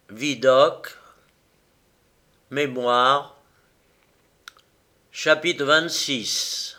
Vidocq, Mémoire, chapitre 26.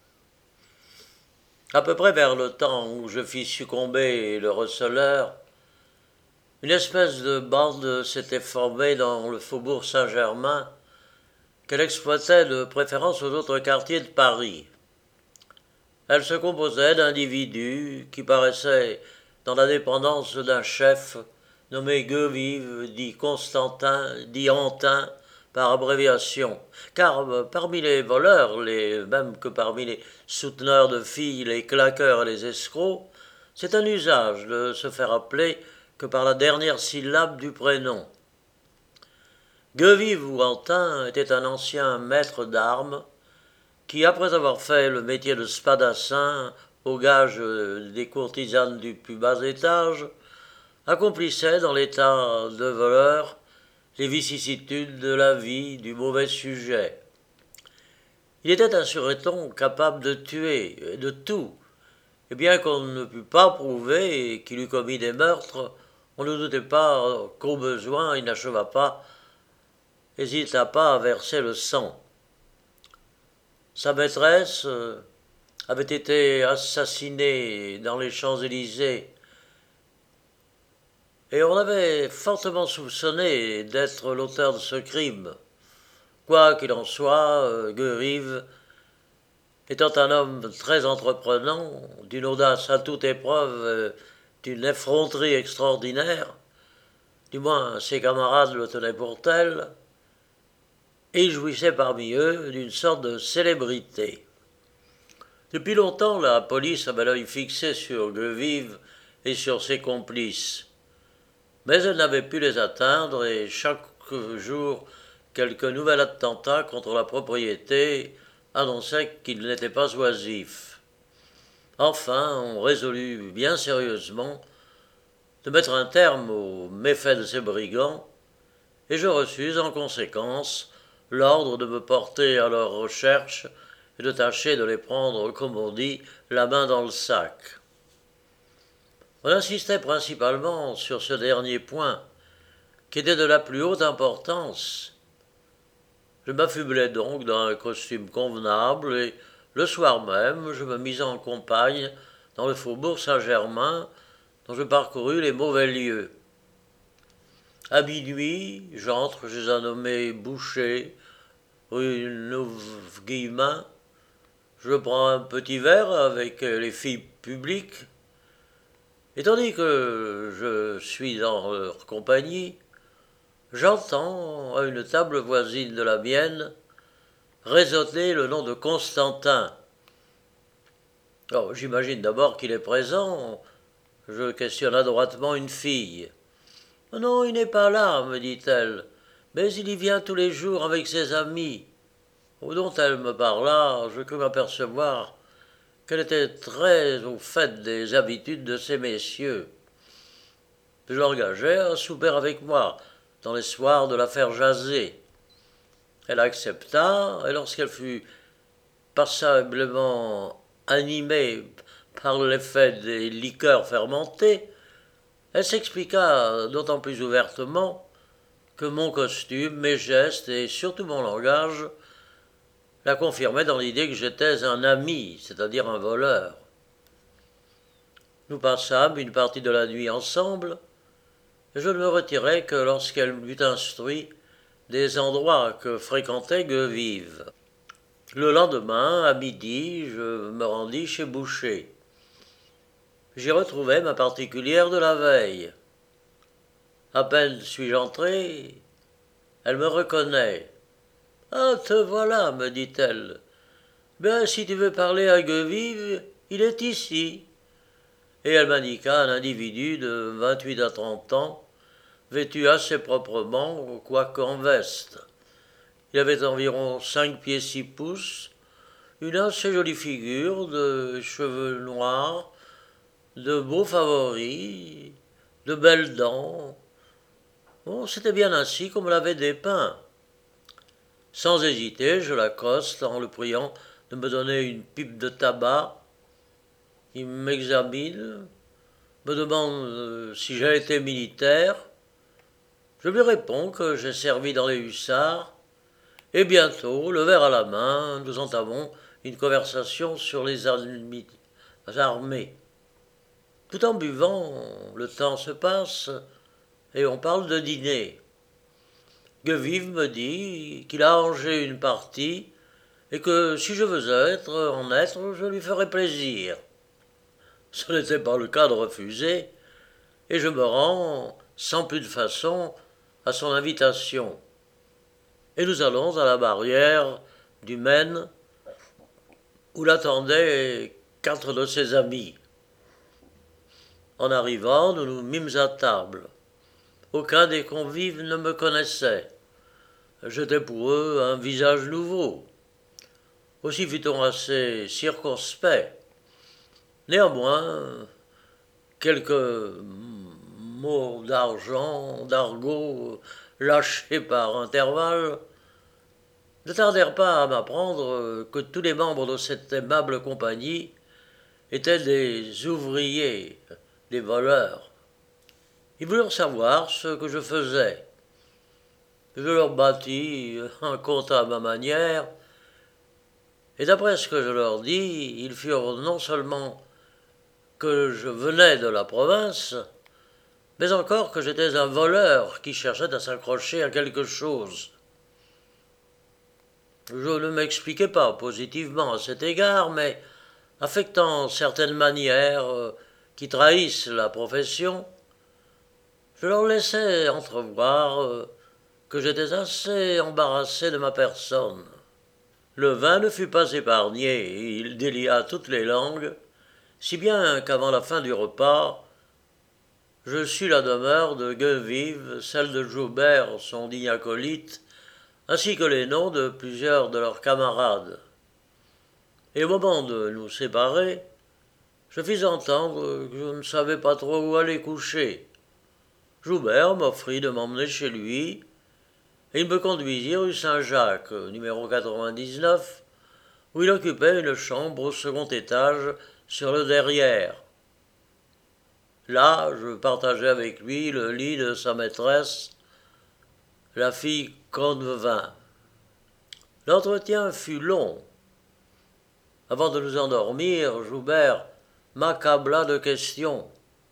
À peu près vers le temps où je fis succomber le receleur, une espèce de bande s'était formée dans le faubourg Saint-Germain qu'elle exploitait de préférence aux autres quartiers de Paris. Elle se composait d'individus qui paraissaient dans la dépendance d'un chef nommé Gueuvive, dit Constantin, dit Antin, par abréviation, car parmi les voleurs, même que parmi les souteneurs de filles, les claqueurs et les escrocs, c'est un usage de se faire appeler que par la dernière syllabe du prénom. Gueuvive ou Antin était un ancien maître d'armes qui, après avoir fait le métier de spadassin au gage des courtisanes du plus bas étage, accomplissait dans l'état de voleur les vicissitudes de la vie du mauvais sujet. Il était un surveillant capable de tuer, et de tout, et bien qu'on ne pût pas prouver qu'il eût commis des meurtres, on ne doutait pas qu'au besoin il n'hésita pas à verser le sang. Sa maîtresse avait été assassinée dans les Champs-Élysées et on avait fortement soupçonné d'être l'auteur de ce crime. Quoi qu'il en soit, Gueuvive, étant un homme très entreprenant, d'une audace à toute épreuve, d'une effronterie extraordinaire, du moins ses camarades le tenaient pour tel, et il jouissait parmi eux d'une sorte de célébrité. Depuis longtemps, la police avait l'œil fixé sur Gueuvive et sur ses complices. Mais elle n'avait pu les atteindre et chaque jour, quelque nouvel attentat contre la propriété annonçait qu'il n'était pas oisif. Enfin, on résolut bien sérieusement de mettre un terme aux méfaits de ces brigands et je reçus en conséquence l'ordre de me porter à leur recherche et de tâcher de les prendre, comme on dit, la main dans le sac. On insistait principalement sur ce dernier point, qui était de la plus haute importance. Je m'affublai donc d'un costume convenable et le soir même, je me mis en compagne dans le faubourg Saint-Germain, dont je parcourus les mauvais lieux. À minuit, j'entre chez un nommé Boucher, rue Neuve-Guillemin. Je prends un petit verre avec les filles publiques, et tandis que je suis dans leur compagnie, j'entends à une table voisine de la mienne résonner le nom de Constantin. Alors, j'imagine d'abord qu'il est présent. Je questionne adroitement une fille. Non, il n'est pas là, me dit-elle, mais il y vient tous les jours avec ses amis. Au dont elle me parla, je crus m'apercevoir qu'elle était très au fait des habitudes de ces messieurs. Je l'engageai à souper avec moi, dans les soirs de la faire jaser. Elle accepta, et lorsqu'elle fut passablement animée par l'effet des liqueurs fermentées, elle s'expliqua d'autant plus ouvertement que mon costume, mes gestes et surtout mon langage la confirmaient dans l'idée que j'étais un ami, c'est-à-dire un voleur. Nous passâmes une partie de la nuit ensemble, et je ne me retirai que lorsqu'elle m'eut instruit des endroits que fréquentait Gueuvive. Le lendemain, à midi, je me rendis chez Boucher. J'y retrouvai ma particulière de la veille. À peine suis-je entré, elle me reconnaît. Ah, te voilà, me dit-elle. Ben, si tu veux parler à Gueuvive, il est ici. Et elle m'indiqua un individu de 28 à 30 ans, vêtu assez proprement, quoique en veste. Il avait environ 5 pieds 6 pouces, une assez jolie figure, de cheveux noirs, de beaux favoris, de belles dents. Bon, c'était bien ainsi qu'on me l'avait dépeint. Sans hésiter, je l'accoste en le priant de me donner une pipe de tabac. Il m'examine, me demande si j'ai été militaire. Je lui réponds que j'ai servi dans les hussards, et bientôt, le verre à la main, nous entamons une conversation sur les armées. Tout en buvant, le temps se passe, et on parle de dîner. Guevive me dit qu'il a arrangé une partie, et que si je veux en être, je lui ferai plaisir. Ce n'était pas le cas de refuser, et je me rends, sans plus de façon, à son invitation. Et nous allons à la barrière du Maine, où l'attendaient 4 de ses amis. En arrivant, nous nous mîmes à table. Aucun des convives ne me connaissait. J'étais pour eux un visage nouveau. Aussi fut-on assez circonspect. Néanmoins, quelques mots d'argot lâchés par intervalles ne tardèrent pas à m'apprendre que tous les membres de cette aimable compagnie étaient des ouvriers, des voleurs. Ils voulurent savoir ce que je faisais. Je leur bâtis un compte à ma manière, et d'après ce que je leur dis, ils furent non seulement que je venais de la province, mais encore que j'étais un voleur qui cherchait à s'accrocher à quelque chose. Je ne m'expliquais pas positivement à cet égard, mais affectant certaines manières qui trahissent la profession, je leur laissais entrevoir que j'étais assez embarrassé de ma personne. Le vin ne fut pas épargné, il délia toutes les langues, si bien qu'avant la fin du repas, je sus la demeure de Guevive, celle de Joubert, son digne acolyte, ainsi que les noms de plusieurs de leurs camarades. Et au moment de nous séparer, je fis entendre que je ne savais pas trop où aller coucher. Joubert m'offrit de m'emmener chez lui, et il me conduisit rue Saint-Jacques, numéro 99, où il occupait une chambre au second étage sur le derrière. Là, je partageais avec lui le lit de sa maîtresse, la fille Connevin. L'entretien fut long. Avant de nous endormir, Joubert m'accabla de questions.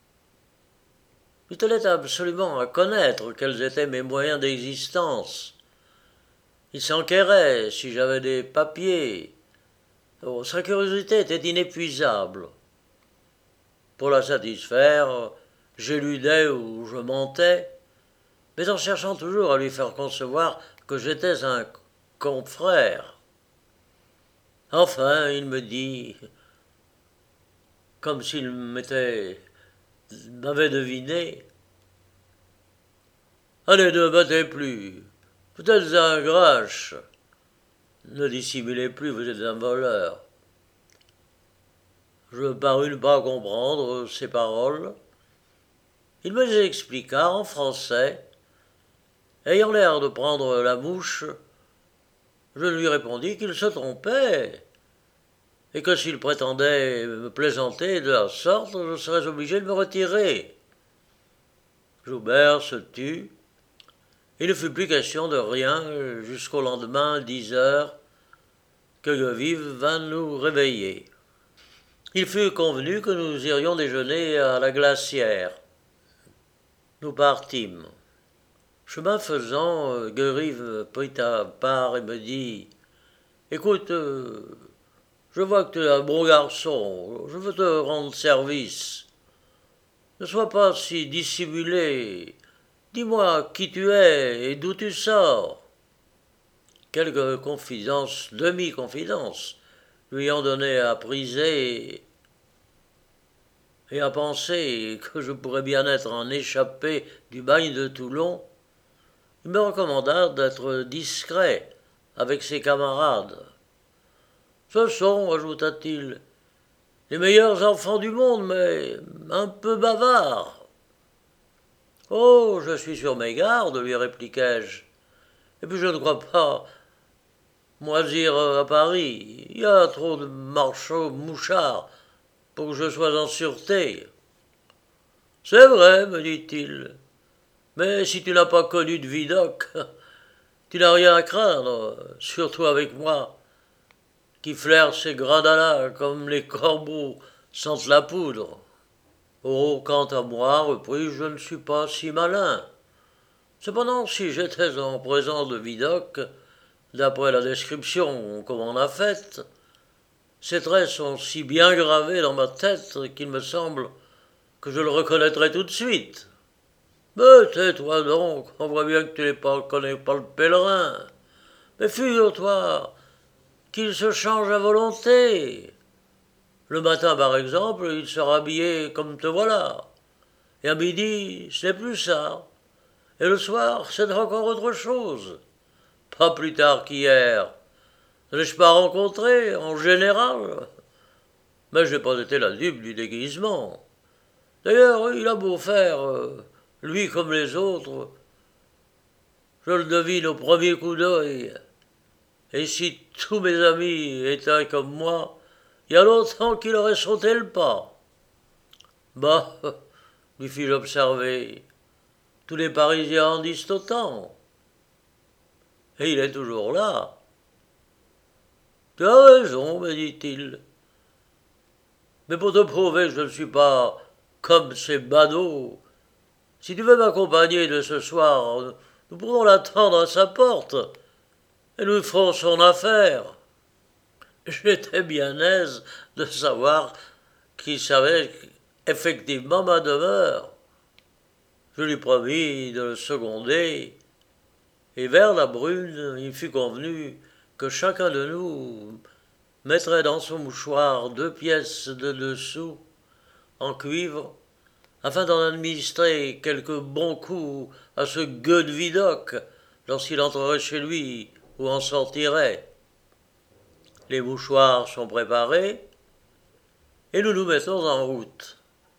Il tenait absolument à connaître quels étaient mes moyens d'existence. Il s'enquérait si j'avais des papiers. Oh, sa curiosité était inépuisable. Pour la satisfaire, j'éludais ou je mentais, mais en cherchant toujours à lui faire concevoir que j'étais un confrère. Enfin, il me dit, comme s'il m'avait deviné, « Allez, ne battez plus, vous êtes un grinche, ne dissimulez plus, vous êtes un voleur. » Je parus ne pas comprendre ces paroles. Il me les expliqua en français. Ayant l'air de prendre la mouche, je lui répondis qu'il se trompait, et que s'il prétendait me plaisanter de la sorte, je serais obligé de me retirer. Joubert se tut. Il ne fut plus question de rien jusqu'au lendemain, 10 heures, que Guevive vint nous réveiller. Il fut convenu que nous irions déjeuner à la glacière. Nous partîmes. Chemin faisant, Guevive prit à part et me dit « Écoute, je vois que tu es un bon garçon, je veux te rendre service. Ne sois pas si dissimulé. Dis-moi qui tu es et d'où tu sors. » Quelques confidences, demi-confidences, lui ayant donné à priser et à penser que je pourrais bien être en échappé du bagne de Toulon, il me recommanda d'être discret avec ses camarades. Ce sont, ajouta-t-il, les meilleurs enfants du monde, mais un peu bavards. Oh, je suis sur mes gardes, lui répliquai-je. Et puis je ne crois pas moisir à Paris. Il y a trop de marchands mouchards pour que je sois en sûreté. C'est vrai, me dit-il. Mais si tu n'as pas connu de Vidocq, tu n'as rien à craindre, surtout avec moi, qui flaire ces gradins-là comme les corbeaux sentent la poudre. Oh, quant à moi, repris, je ne suis pas si malin. Cependant, si j'étais en présence de Vidocq, d'après la description qu'on m'en a faite, ses traits sont si bien gravés dans ma tête qu'il me semble que je le reconnaîtrais tout de suite. Mais tais-toi donc, on voit bien que tu ne connais pas le pèlerin. Mais figure-toi qu'il se change à volonté. Le matin, par exemple, il sera habillé comme te voilà. Et à midi, ce n'est plus ça. Et le soir, c'est encore autre chose. Pas plus tard qu'hier. Ne l'ai-je pas rencontré, en général? Mais je n'ai pas été la dupe du déguisement. D'ailleurs, il a beau faire, lui comme les autres, je le devine au premier coup d'œil. Et si tous mes amis étaient comme moi, il y a longtemps qu'il aurait sauté le pas. Bah, lui fis-je observer, tous les Parisiens en disent autant. Et il est toujours là. Tu as raison, me dit-il. Mais pour te prouver que je ne suis pas comme ces badauds, si tu veux m'accompagner de ce soir, nous pourrons l'attendre à sa porte, et nous ferons son affaire. J'étais bien aise de savoir qu'il savait effectivement ma demeure. Je lui promis de le seconder, et vers la brune, il fut convenu que chacun de nous mettrait dans son mouchoir 2 pièces de 2 sous en cuivre, afin d'en administrer quelques bons coups à ce gueux de Vidocq lorsqu'il entrerait chez lui ou en sortirait. Les mouchoirs sont préparés, et nous nous mettons en route.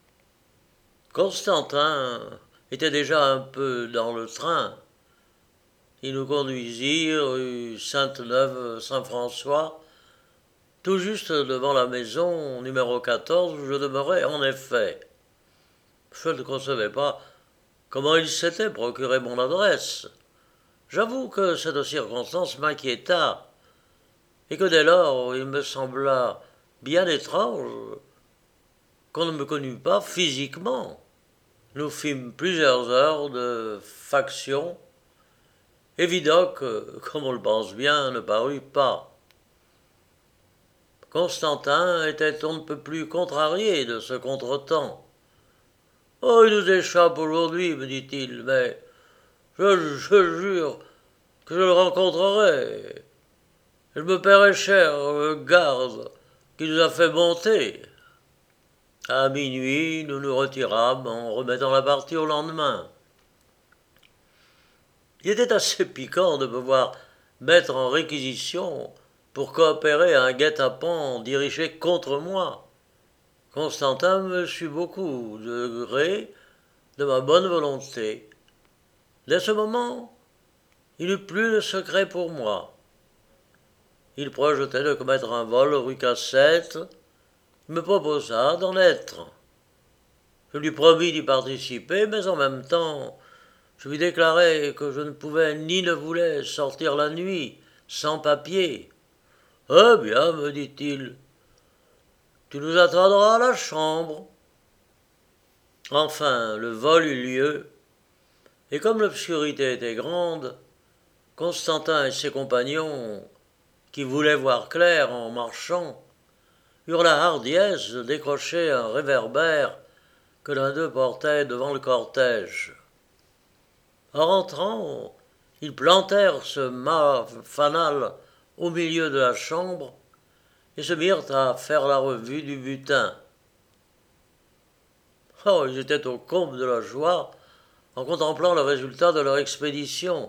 Constantin était déjà un peu dans le train. Il nous conduisit rue Sainte-Neuve-Saint-François, tout juste devant la maison numéro 14 où je demeurais en effet. Je ne concevais pas comment il s'était procuré mon adresse. J'avoue que cette circonstance m'inquiéta, et que dès lors il me sembla bien étrange qu'on ne me connût pas physiquement. Nous fîmes plusieurs heures de faction, et Vidocq, comme on le pense bien, ne parut pas. Constantin était on ne peut plus contrarié de ce contretemps. Oh, il nous échappe aujourd'hui, me dit-il, mais je jure que je le rencontrerai. Je me paierai cher le garde qui nous a fait monter. À minuit, nous nous retirâmes en remettant la partie au lendemain. Il était assez piquant de me voir mettre en réquisition pour coopérer à un guet-apens dirigé contre moi. Constantin me sut beaucoup de gré de ma bonne volonté. Dès ce moment, il n'eut plus de secret pour moi. Il projetait de commettre un vol rue Cassette, il me proposa d'en être. Je lui promis d'y participer, mais en même temps, je lui déclarai que je ne pouvais ni ne voulais sortir la nuit, sans papier. Eh bien, me dit-il, tu nous attendras à la chambre. Enfin, le vol eut lieu, et comme l'obscurité était grande, Constantin et ses compagnons, qui voulaient voir clair en marchant, eurent la hardiesse de décrocher un réverbère que l'un d'eux portait devant le cortège. En rentrant, ils plantèrent ce mât fanal au milieu de la chambre et se mirent à faire la revue du butin. Oh, ils étaient au comble de la joie en contemplant le résultat de leur expédition.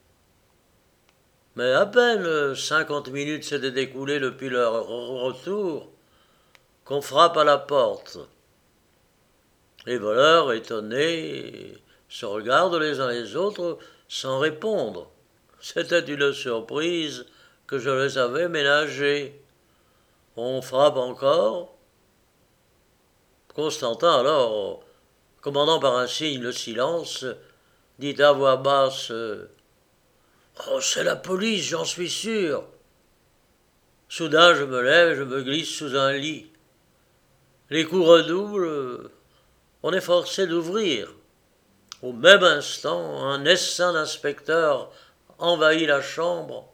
Mais à peine 50 minutes s'étaient écoulées depuis leur retour qu'on frappe à la porte. Les voleurs, étonnés, se regardent les uns les autres sans répondre. C'était une surprise que je les avais ménagée. On frappe encore. Constantin, alors, commandant par un signe le silence, dit à voix basse Oh, c'est la police, j'en suis sûr. Soudain, je me lève, je me glisse sous un lit. Les coups redoublent, on est forcé d'ouvrir. Au même instant, un essaim d'inspecteurs envahit la chambre.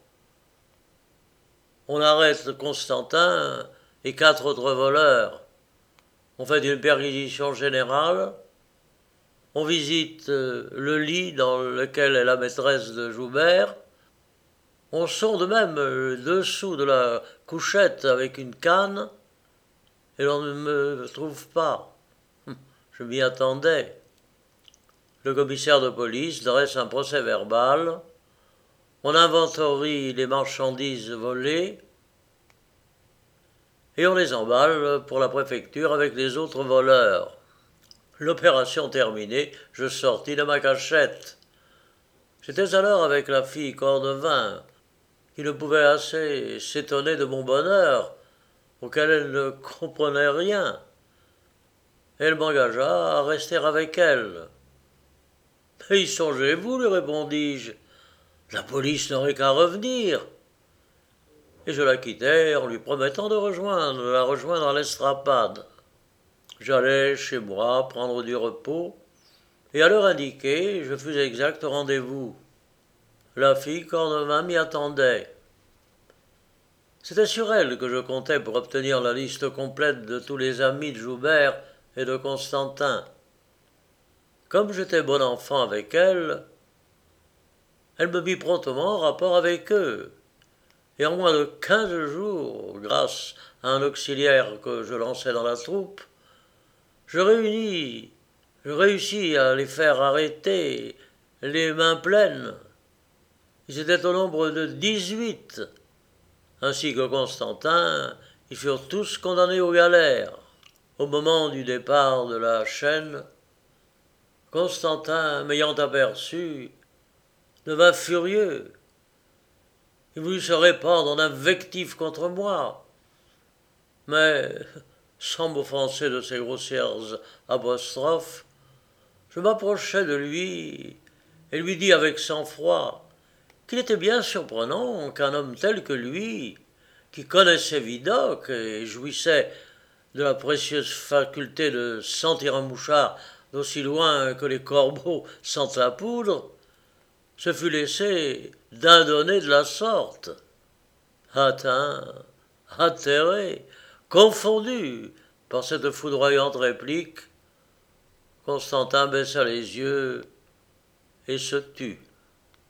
On arrête Constantin et 4 autres voleurs. On fait une perquisition générale. On visite le lit dans lequel est la maîtresse de Joubert. On sonde même le dessous de la couchette avec une canne et l'on ne me trouve pas. Je m'y attendais. Le commissaire de police dresse un procès-verbal. On inventorie les marchandises volées et on les emballe pour la préfecture avec les autres voleurs. L'opération terminée, je sortis de ma cachette. J'étais alors avec la fille Cornevin, qui ne pouvait assez s'étonner de mon bonheur, auquel elle ne comprenait rien. Elle m'engagea à rester avec elle. Mais y songez-vous, lui répondis-je, la police n'aurait qu'à revenir. Et je la quittai en lui promettant de la rejoindre à l'Estrapade. J'allai chez moi prendre du repos, et à l'heure indiquée, je fus exact au rendez-vous. La fille Cornevin m'y attendait. C'était sur elle que je comptais pour obtenir la liste complète de tous les amis de Joubert et de Constantin. Comme j'étais bon enfant avec elle, elle me mit promptement en rapport avec eux, et en moins de 15 jours, grâce à un auxiliaire que je lançai dans la troupe, je réussis à les faire arrêter, les mains pleines. Ils étaient au nombre de 18, ainsi que Constantin, ils furent tous condamnés aux galères. Au moment du départ de la chaîne, Constantin, m'ayant aperçu, devint furieux. Il voulut se répandre en invectives contre moi, mais, sans m'offenser de ses grossières apostrophes, je m'approchai de lui et lui dis avec sang-froid qu'il était bien surprenant qu'un homme tel que lui, qui connaissait Vidocq et jouissait de la précieuse faculté de sentir un mouchard d'aussi loin que les corbeaux sentent la poudre, se fût laissé dindonner de la sorte. Atteint, atterré, confondu par cette foudroyante réplique, Constantin baissa les yeux et se tut.